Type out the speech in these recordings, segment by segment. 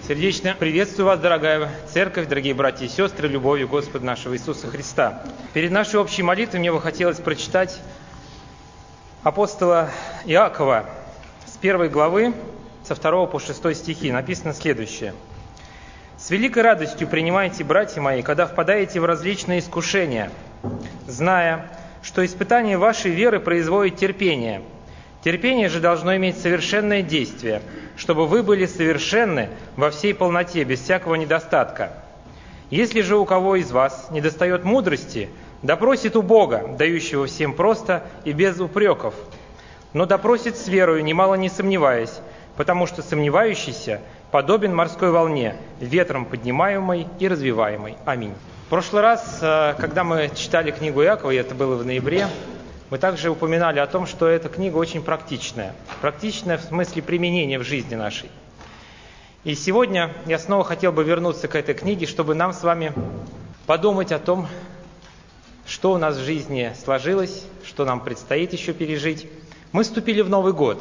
Сердечно приветствую вас, дорогая церковь, дорогие братья и сестры, любовью Господа нашего Иисуса Христа. Перед нашей общей молитвой мне бы хотелось прочитать апостола Иакова с 1 главы, со 2 по 6 стихи. Написано следующее. «С великой радостью принимайте, братья мои, когда впадаете в различные искушения, зная, что испытание вашей веры производит терпение. Терпение же должно иметь совершенное действие, чтобы вы были совершенны во всей полноте, без всякого недостатка. Если же у кого из вас недостает мудрости, да просит у Бога, дающего всем просто и без упреков, но да просит с верою, немало не сомневаясь, потому что сомневающийся подобен морской волне, ветром поднимаемой и развиваемой. Аминь». В прошлый раз, когда мы читали книгу Иакова, и это было в ноябре, мы также упоминали о том, что эта книга очень практичная. Практичная в смысле применения в жизни нашей. И сегодня я снова хотел бы вернуться к этой книге, чтобы нам с вами подумать о том, что у нас в жизни сложилось, что нам предстоит еще пережить. Мы вступили в Новый год.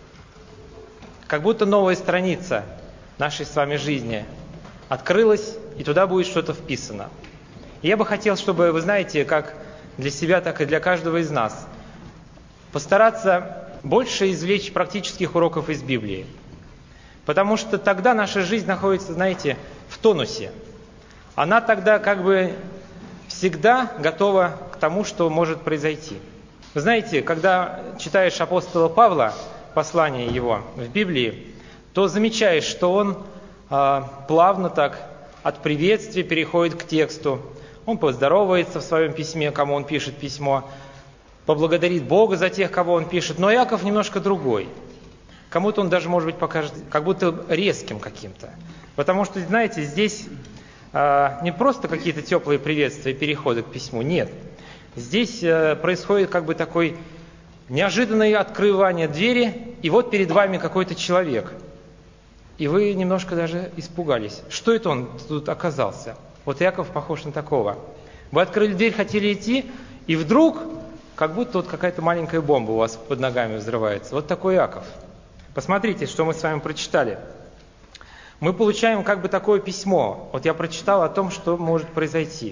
Как будто новая страница нашей с вами жизни открылась, и туда будет что-то вписано. И я бы хотел, чтобы, вы знаете, как для себя, так и для каждого из нас, постараться больше извлечь практических уроков из Библии. Потому что тогда наша жизнь находится, знаете, в тонусе. Она тогда как бы всегда готова к тому, что может произойти. Вы знаете, когда читаешь апостола Павла, послание его в Библии, то замечаешь, что он плавно так от приветствия переходит к тексту. Он поздоровается в своем письме, кому он пишет письмо, поблагодарит Бога за тех, кого он пишет. Но Иаков немножко другой. Кому-то он даже, может быть, покажет как будто резким каким-то. Потому что, знаете, здесь не просто какие-то теплые приветствия и переходы к письму, нет. Здесь происходит как бы такое неожиданное открывание двери, и вот перед вами какой-то человек. И вы немножко даже испугались. Что это он тут оказался? Вот Иаков похож на такого. Вы открыли дверь, хотели идти, и вдруг, как будто вот какая-то маленькая бомба у вас под ногами взрывается. Вот такой Иаков. Посмотрите, что мы с вами прочитали. Мы получаем как бы такое письмо. Вот я прочитал о том, что может произойти.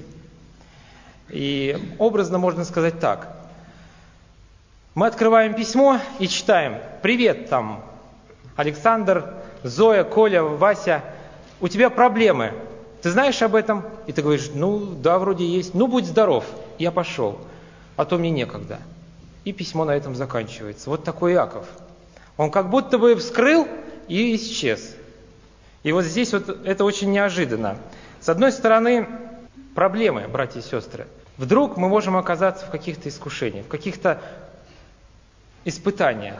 И образно можно сказать так. Мы открываем письмо и читаем: «Привет, там, Александр, Зоя, Коля, Вася, у тебя проблемы. Ты знаешь об этом?» И ты говоришь: «Ну, да, вроде есть. Ну, будь здоров». Я пошел, а то мне некогда. И письмо на этом заканчивается. Вот такой Иаков. Он как будто бы вскрыл и исчез. И вот здесь вот это очень неожиданно. С одной стороны, проблемы, братья и сестры. Вдруг мы можем оказаться в каких-то искушениях, в каких-то испытаниях.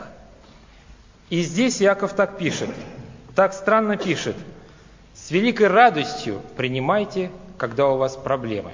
И здесь Иаков так пишет, так странно пишет: «С великой радостью принимайте, когда у вас проблемы».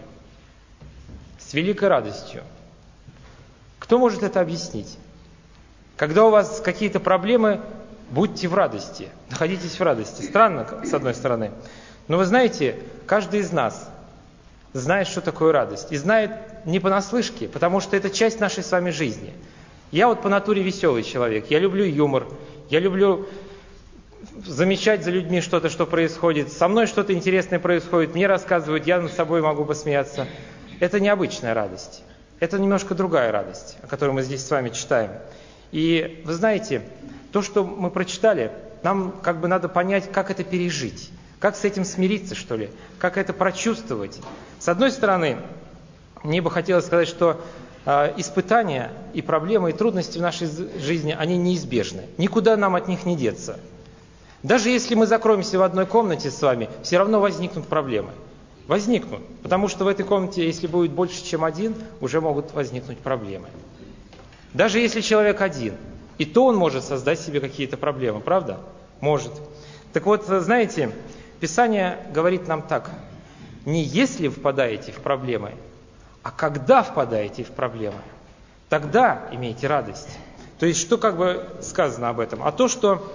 С великой радостью. Кто может это объяснить? Когда у вас какие-то проблемы, будьте в радости, находитесь в радости. Странно, с одной стороны. Но вы знаете, каждый из нас знает, что такое радость. И знает не понаслышке, потому что это часть нашей с вами жизни. Я вот по натуре веселый человек. Я люблю юмор. Я люблю замечать за людьми что-то, что происходит. Со мной что-то интересное происходит. Мне рассказывают, я над собой могу посмеяться. Это необычная радость. Это немножко другая радость, о которой мы здесь с вами читаем. И вы знаете, то, что мы прочитали, нам как бы надо понять, как это пережить. Как с этим смириться, что ли? Как это прочувствовать? С одной стороны, мне бы хотелось сказать, что испытания и проблемы, и трудности в нашей жизни, они неизбежны. Никуда нам от них не деться. Даже если мы закроемся в одной комнате с вами, все равно возникнут проблемы. Возникнут. Потому что в этой комнате, если будет больше, чем один, уже могут возникнуть проблемы. Даже если человек один, и то он может создать себе какие-то проблемы, правда? Может. Так вот, знаете, Писание говорит нам так: не если впадаете в проблемы, а когда впадаете в проблемы, тогда имейте радость. То есть, что как бы сказано об этом? А то, что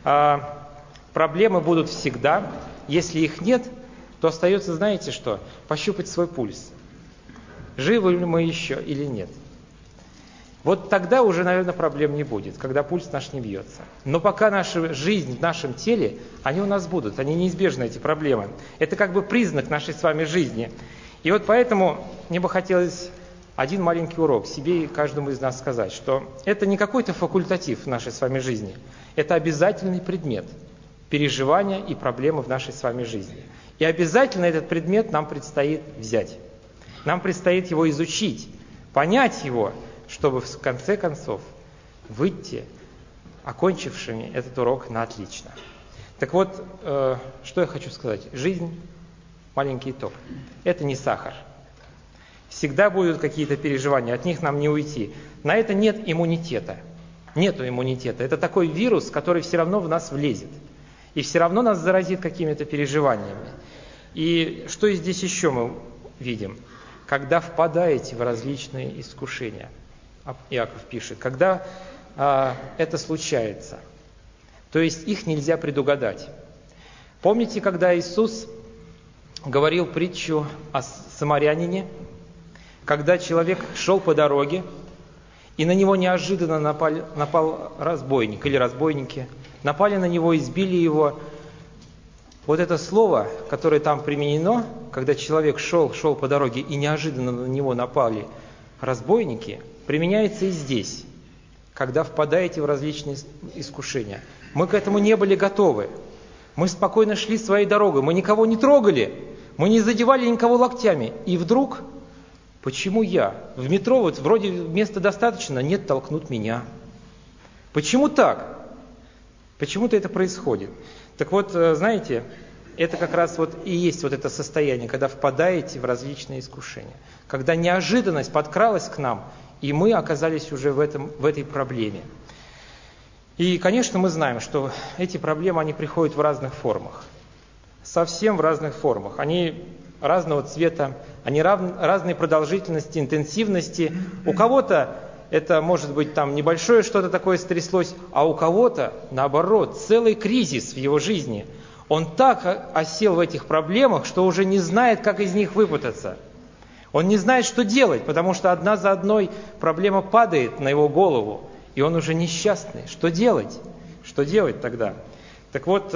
проблемы будут всегда, если их нет, то остается, знаете что? Пощупать свой пульс. Живы ли мы еще или нет? Вот тогда уже, наверное, проблем не будет, когда пульс наш не бьется. Но пока наша жизнь в нашем теле, они у нас будут, они неизбежны, эти проблемы. Это как бы признак нашей с вами жизни. И вот поэтому мне бы хотелось один маленький урок себе и каждому из нас сказать, что это не какой-то факультатив в нашей с вами жизни, это обязательный предмет переживания и проблемы в нашей с вами жизни. И обязательно этот предмет нам предстоит взять. Нам предстоит его изучить, понять его, чтобы в конце концов выйти окончившими этот урок на отлично. Так вот, что я хочу сказать. Жизнь, маленький итог, это не сахар. Всегда будут какие-то переживания, от них нам не уйти. На это нет иммунитета. Нету иммунитета. Это такой вирус, который все равно в нас влезет. И все равно нас заразит какими-то переживаниями. И что здесь еще мы видим? Когда впадаете в различные искушения. Иаков пишет, когда это случается, то есть их нельзя предугадать. Помните, когда Иисус говорил притчу о самарянине, когда человек шел по дороге, и на него неожиданно напал разбойник или разбойники, напали на него, избили его. Вот это слово, которое там применено, когда человек шел по дороге, и неожиданно на него напали разбойники, применяется и здесь, когда впадаете в различные искушения. Мы к этому не были готовы. Мы спокойно шли своей дорогой, мы никого не трогали, мы не задевали никого локтями. И вдруг, почему я? В метро вот вроде места достаточно, нет, толкнут меня. Почему так? Почему-то это происходит. Так вот, знаете, это как раз вот и есть вот это состояние, когда впадаете в различные искушения. Когда неожиданность подкралась к нам, и мы оказались уже в этой проблеме. И, конечно, мы знаем, что эти проблемы, они приходят в разных формах. Совсем в разных формах. Они разного цвета, они разной продолжительности, интенсивности. У кого-то это может быть там небольшое что-то такое стряслось, а у кого-то, наоборот, целый кризис в его жизни. Он так осел в этих проблемах, что уже не знает, как из них выпутаться. Он не знает, что делать, потому что одна за одной проблема падает на его голову, и он уже несчастный. Что делать? Что делать тогда? Так вот,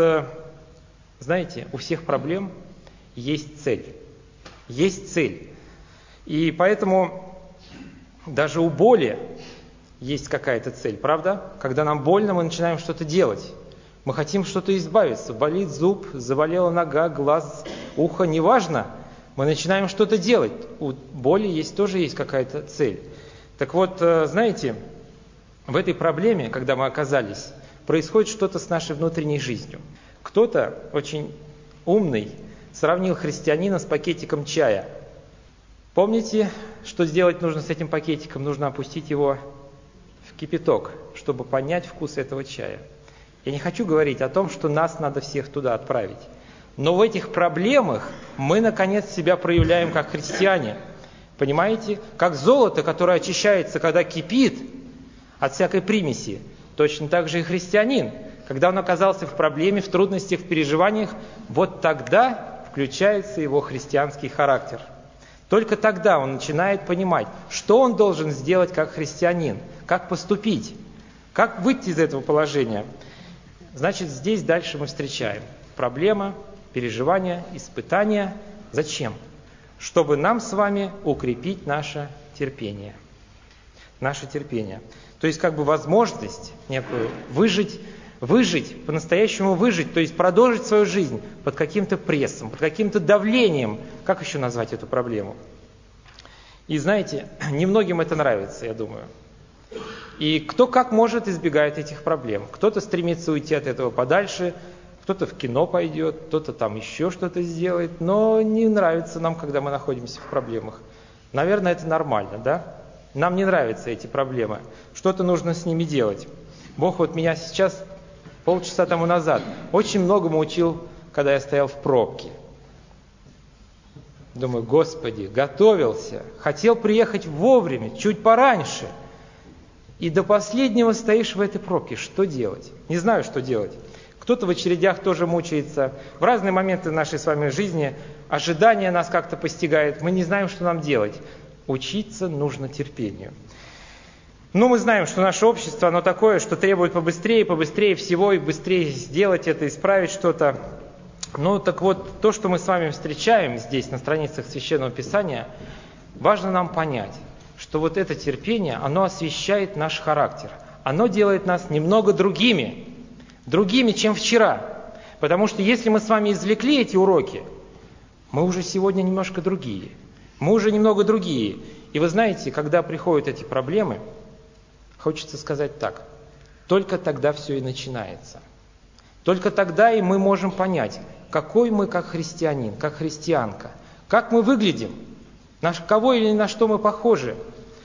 знаете, у всех проблем есть цель. Есть цель. И поэтому даже у боли есть какая-то цель, правда? Когда нам больно, мы начинаем что-то делать. Мы хотим что-то избавиться. Болит зуб, заболела нога, глаз, ухо, неважно. Мы начинаем что-то делать. У боли тоже есть какая-то цель. Так вот, знаете, в этой проблеме, когда мы оказались, происходит что-то с нашей внутренней жизнью. Кто-то очень умный сравнил христианина с пакетиком чая. Помните, что сделать нужно с этим пакетиком? Нужно опустить его в кипяток, чтобы понять вкус этого чая. Я не хочу говорить о том, что нас надо всех туда отправить. Но в этих проблемах мы, наконец, себя проявляем как христиане. Понимаете? Как золото, которое очищается, когда кипит от всякой примеси. Точно так же и христианин. Когда он оказался в проблеме, в трудностях, в переживаниях, вот тогда включается его христианский характер. Только тогда он начинает понимать, что он должен сделать как христианин, как поступить, как выйти из этого положения. Значит, здесь дальше мы встречаем проблема, переживания, испытания. Зачем? Чтобы нам с вами укрепить наше терпение. Наше терпение. То есть как бы возможность некую выжить, по-настоящему выжить, то есть продолжить свою жизнь под каким-то прессом, под каким-то давлением. Как еще назвать эту проблему? И знаете, немногим это нравится, я думаю. И кто как может, избегает этих проблем. Кто-то стремится уйти от этого подальше, кто-то в кино пойдет, кто-то там еще что-то сделает, но не нравится нам, когда мы находимся в проблемах. Наверное, это нормально, да? Нам не нравятся эти проблемы. Что-то нужно с ними делать. Бог вот меня сейчас, полчаса тому назад, очень многому учил, когда я стоял в пробке. Думаю, Господи, готовился, хотел приехать вовремя, чуть пораньше. И до последнего стоишь в этой пробке. Что делать? Не знаю, что делать. Кто-то в очередях тоже мучается. В разные моменты нашей с вами жизни ожидание нас как-то постигает. Мы не знаем, что нам делать. Учиться нужно терпению. Ну, мы знаем, что наше общество, оно такое, что требует побыстрее всего, и быстрее сделать это, исправить что-то. Ну, так вот, то, что мы с вами встречаем здесь, на страницах Священного Писания, важно нам понять, что вот это терпение, оно освещает наш характер. Оно делает нас немного другими, чем вчера. Потому что если мы с вами извлекли эти уроки, мы уже сегодня немножко другие. Мы уже немного другие. И вы знаете, когда приходят эти проблемы, хочется сказать так: только тогда все и начинается. Только тогда и мы можем понять, какой мы как христианин, как христианка, как мы выглядим, на кого или на что мы похожи.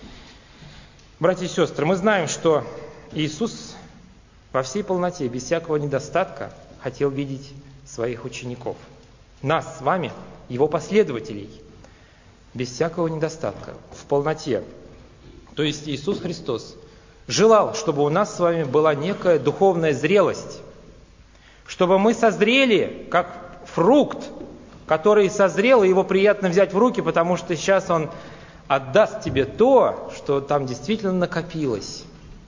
Братья и сестры, мы знаем, что Иисус во всей полноте, без всякого недостатка, хотел видеть своих учеников. Нас с вами, Его последователей, без всякого недостатка, в полноте. То есть Иисус Христос желал, чтобы у нас с вами была некая духовная зрелость, чтобы мы созрели, как фрукт, который созрел, и его приятно взять в руки, потому что сейчас он отдаст тебе то, что там действительно накопилось.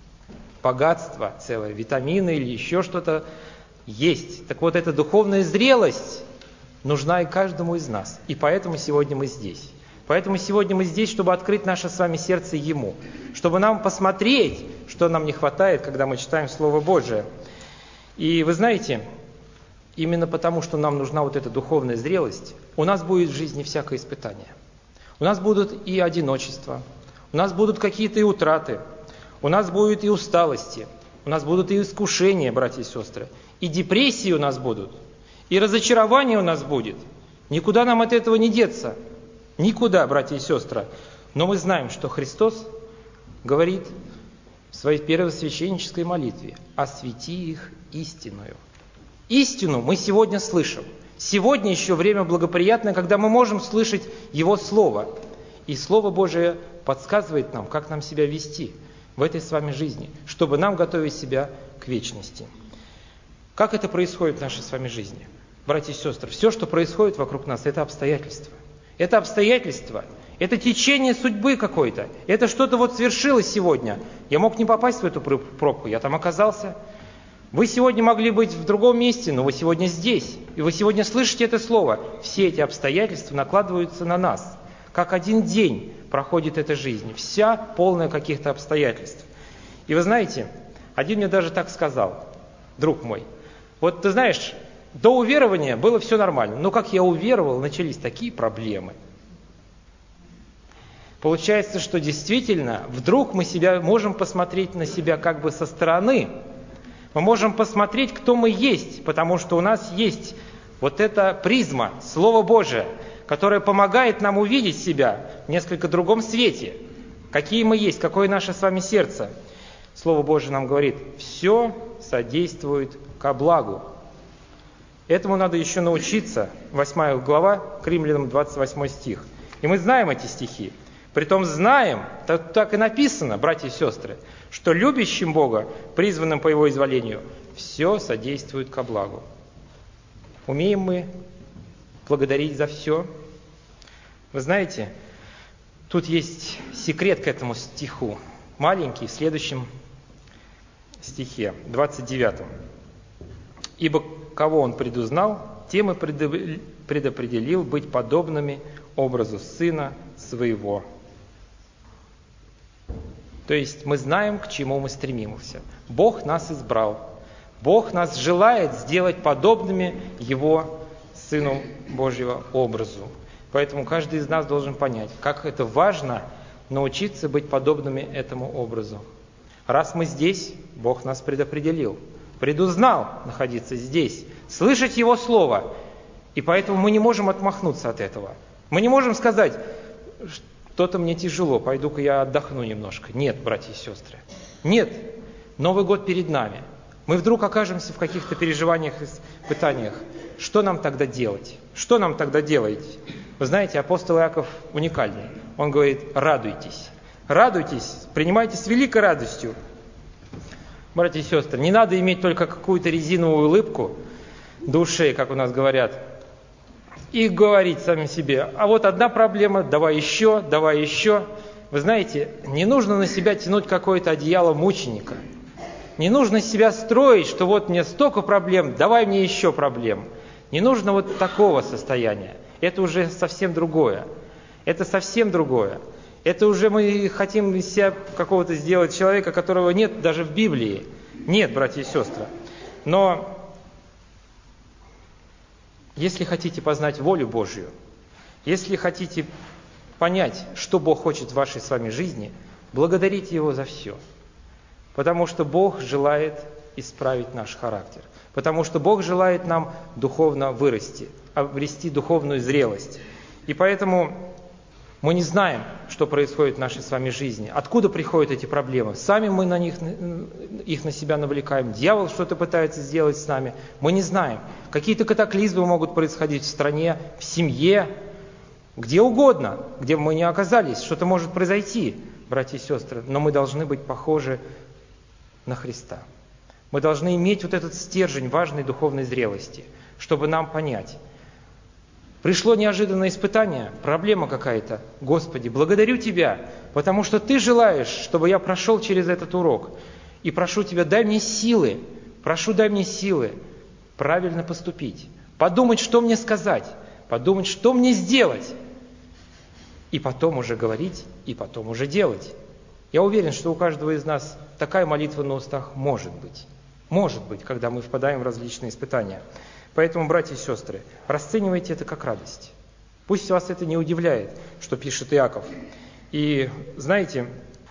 Богатство целое, витамины или еще что-то есть. Так вот, эта духовная зрелость нужна и каждому из нас. И поэтому сегодня мы здесь. Поэтому сегодня мы здесь, чтобы открыть наше с вами сердце Ему. Чтобы нам посмотреть, что нам не хватает, когда мы читаем Слово Божие. И вы знаете, именно потому, что нам нужна вот эта духовная зрелость, у нас будет в жизни всякое испытание. У нас будут и одиночество, у нас будут какие-то и утраты, у нас будут и усталости, у нас будут и искушения, братья и сестры, и депрессии у нас будут, и разочарование у нас будет. Никуда нам от этого не деться. Никуда, братья и сестры. Но мы знаем, что Христос говорит в своей первосвященнической молитве: «Освети их истиною». Истину мы сегодня слышим. Сегодня еще время благоприятное, когда мы можем слышать Его Слово. И Слово Божие подсказывает нам, как нам себя вести в этой с вами жизни, чтобы нам готовить себя к вечности. Как это происходит в нашей с вами жизни? Братья и сестры, все, что происходит вокруг нас, это обстоятельства. Это обстоятельства, это течение судьбы какой-то. Это что-то вот свершилось сегодня. Я мог не попасть в эту пробку, я там оказался. Вы сегодня могли быть в другом месте, но вы сегодня здесь. И вы сегодня слышите это слово. Все эти обстоятельства накладываются на нас. Как один день проходит эта жизнь. Вся полная каких-то обстоятельств. И вы знаете, один мне даже так сказал: друг мой, вот ты знаешь, до уверования было все нормально. Но как я уверовал, начались такие проблемы. Получается, что действительно, вдруг мы можем посмотреть на себя как бы со стороны. Мы можем посмотреть, кто мы есть, потому что у нас есть вот эта призма, Слово Божие, которое помогает нам увидеть себя в несколько другом свете. Какие мы есть, какое наше с вами сердце. Слово Божие нам говорит: все содействует ко благу. Этому надо еще научиться. 8 глава, к Римлянам 28 стих. И мы знаем эти стихи. Притом знаем, так и написано, братья и сестры, что любящим Бога, призванным по Его изволению, все содействует ко благу. Умеем мы благодарить за все? Вы знаете, тут есть секрет к этому стиху. Маленький, в следующем стихе, 29. «Ибо кого Он предузнал, тем и предопределил быть подобными образу Сына Своего». То есть мы знаем, к чему мы стремимся. Бог нас избрал. Бог нас желает сделать подобными Его Сыну Божьего образу. Поэтому каждый из нас должен понять, как это важно научиться быть подобными этому образу. Раз мы здесь, Бог нас предопределил, предузнал находиться здесь, слышать Его Слово. И поэтому мы не можем отмахнуться от этого. Мы не можем сказать: что-то мне тяжело, пойду-ка я отдохну немножко. Нет, братья и сестры, нет. Новый год перед нами. Мы вдруг окажемся в каких-то переживаниях и испытаниях. Что нам тогда делать? Что нам тогда делать? Вы знаете, апостол Иаков уникальный. Он говорит: радуйтесь. Радуйтесь, принимайте с великой радостью. Братья и сестры, не надо иметь только какую-то резиновую улыбку до ушей, как у нас говорят, и говорить самим себе: а вот одна проблема, давай еще, давай еще. вы знаете, не нужно на себя тянуть какое-то одеяло мученика. Не нужно себя строить, что вот мне столько проблем, давай мне еще проблем. Не нужно вот такого состояния. Это уже совсем другое. Это совсем другое. Это уже мы хотим из себя какого-то сделать человека, которого нет даже в Библии. Нет, братья и сестры. Но если хотите познать волю Божью, если хотите понять, что Бог хочет в вашей с вами жизни, благодарите Его за все. Потому что Бог желает исправить наш характер. Потому что Бог желает нам духовно вырасти, обрести духовную зрелость. И поэтому мы не знаем, что происходит в нашей с вами жизни, откуда приходят эти проблемы. Сами мы их на себя навлекаем. Дьявол что-то пытается сделать с нами. Мы не знаем. Какие-то катаклизмы могут происходить в стране, в семье, где угодно, где бы мы ни оказались. Что-то может произойти, братья и сестры. Но мы должны быть похожи на Христа. Мы должны иметь вот этот стержень важной духовной зрелости, чтобы нам понять. Пришло неожиданное испытание, проблема какая-то. Господи, благодарю Тебя, потому что Ты желаешь, чтобы я прошел через этот урок. И прошу Тебя, дай мне силы, правильно поступить, подумать, что мне сказать, подумать, что мне сделать, и потом уже говорить, и потом уже делать. Я уверен, что у каждого из нас такая молитва на устах может быть. Может быть, когда мы впадаем в различные испытания. Поэтому, братья и сестры, расценивайте это как радость. Пусть вас это не удивляет, что пишет Иаков. И знаете,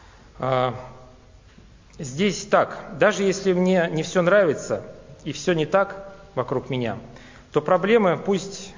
здесь так, даже если мне не все нравится и все не так вокруг меня, то проблемы пусть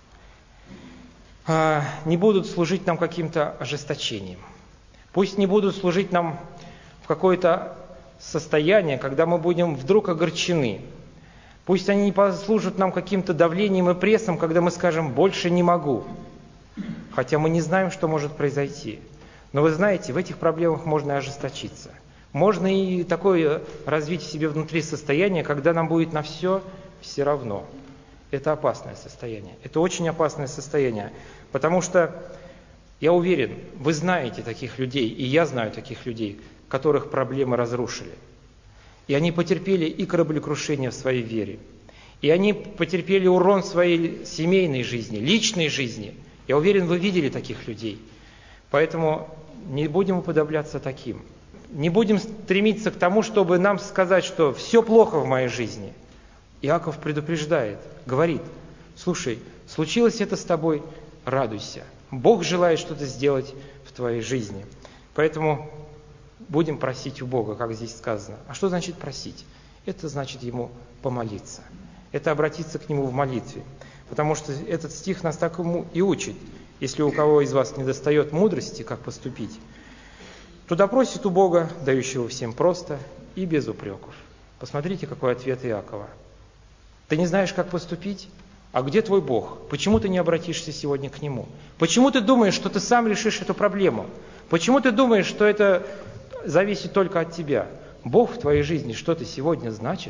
не будут служить нам каким-то ожесточением. Пусть не будут служить нам в какое-то состояние, когда мы будем вдруг огорчены. Пусть они не послужат нам каким-то давлением и прессом, когда мы скажем «больше не могу». Хотя мы не знаем, что может произойти. Но вы знаете, в этих проблемах можно и ожесточиться. Можно и такое развить в себе внутри состояние, когда нам будет на все равно. Это опасное состояние. Это очень опасное состояние. Потому что, я уверен, вы знаете таких людей, и я знаю таких людей, которых проблемы разрушили. И они потерпели и кораблекрушение в своей вере. И они потерпели урон в своей семейной жизни, личной жизни. Я уверен, вы видели таких людей. Поэтому не будем уподобляться таким. Не будем стремиться к тому, чтобы нам сказать, что все плохо в моей жизни. Иаков предупреждает, говорит: слушай, случилось это с тобой, радуйся. Бог желает что-то сделать в твоей жизни. Поэтому будем просить у Бога, как здесь сказано. А что значит просить? Это значит Ему помолиться. Это обратиться к Нему в молитве. Потому что этот стих нас так и учит. Если у кого из вас недостает мудрости, как поступить, то допросит у Бога, дающего всем просто и без упреков. Посмотрите, какой ответ Иакова. Ты не знаешь, как поступить? А где твой Бог? Почему ты не обратишься сегодня к Нему? Почему ты думаешь, что ты сам решишь эту проблему? Почему ты думаешь, что это зависит только от тебя? Бог в твоей жизни что-то сегодня значит?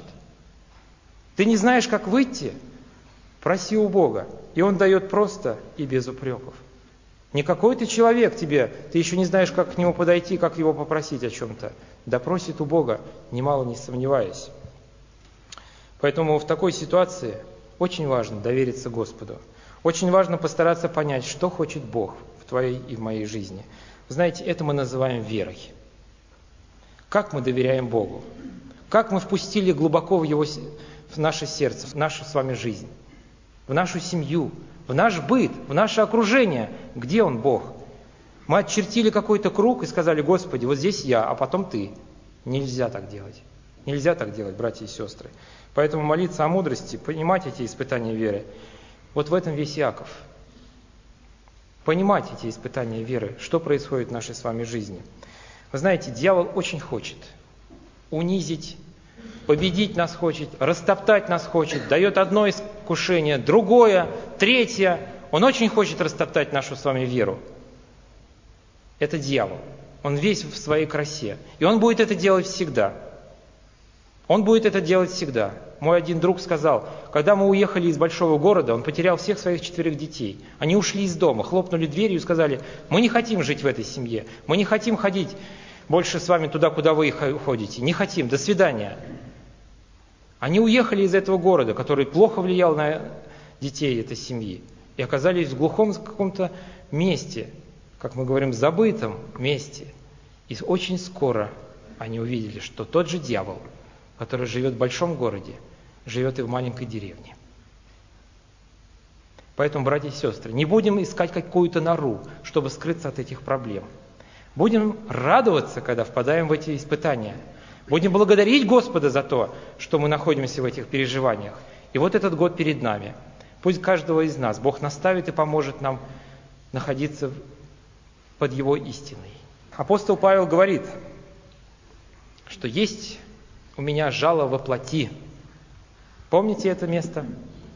Ты не знаешь, как выйти? Проси у Бога, и Он дает просто и без упреков. Не какой-то человек тебе, ты еще не знаешь, как к нему подойти, как его попросить о чем-то. Да просит у Бога, немало не сомневаясь. Поэтому в такой ситуации очень важно довериться Господу. Очень важно постараться понять, что хочет Бог в твоей и в моей жизни. Вы знаете, это мы называем верой. Как мы доверяем Богу? Как мы впустили глубоко в наше сердце, в нашу с вами жизнь, в нашу семью, в наш быт, в наше окружение? Где Он, Бог? Мы очертили какой-то круг и сказали: Господи, вот здесь я, а потом Ты. Нельзя так делать. Нельзя так делать, братья и сестры. Поэтому молиться о мудрости, понимать эти испытания веры. Вот в этом весь Иаков. Понимать эти испытания веры, что происходит в нашей с вами жизни. Вы знаете, дьявол очень хочет унизить, победить нас хочет, растоптать нас хочет, дает одно искушение, другое, третье. Он очень хочет растоптать нашу с вами веру. Это дьявол. Он весь в своей красе. И он будет это делать всегда. Он будет это делать всегда. Мой один друг сказал, когда мы уехали из большого города, он потерял всех своих 4 детей. Они ушли из дома, хлопнули дверью и сказали, мы не хотим жить в этой семье, мы не хотим ходить больше с вами туда, куда вы ходите, не хотим, до свидания. Они уехали из этого города, который плохо влиял на детей этой семьи, и оказались в глухом каком-то месте, как мы говорим, забытом месте. И очень скоро они увидели, что тот же дьявол, который живет в большом городе, живет и в маленькой деревне. Поэтому, братья и сестры, не будем искать какую-то нору, чтобы скрыться от этих проблем. Будем радоваться, когда впадаем в эти испытания. Будем благодарить Господа за то, что мы находимся в этих переживаниях. И вот этот год перед нами. Пусть каждого из нас Бог наставит и поможет нам находиться под Его истиной. Апостол Павел говорит, что есть у меня жало во плоти. Помните это место?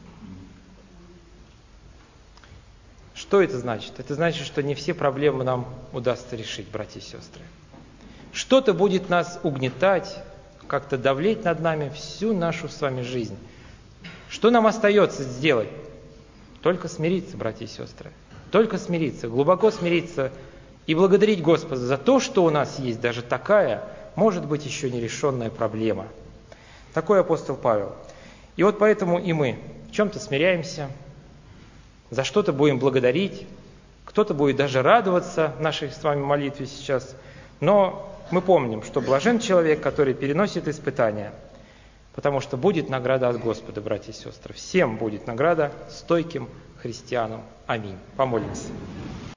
Что это значит? Это значит, что не все проблемы нам удастся решить, братья и сестры. Что-то будет нас угнетать, как-то давлеть над нами всю нашу с вами жизнь. Что нам остается сделать? Только смириться, братья и сестры. Только смириться, глубоко смириться и благодарить Господа за то, что у нас есть даже такая, может быть, еще нерешенная проблема. Такой апостол Павел. И вот поэтому и мы в чем-то смиряемся, за что-то будем благодарить, кто-то будет даже радоваться нашей с вами молитве сейчас, но мы помним, что блажен человек, который переносит испытания, потому что будет награда от Господа, братья и сестры. Всем будет награда стойким христианам. Аминь. Помолимся.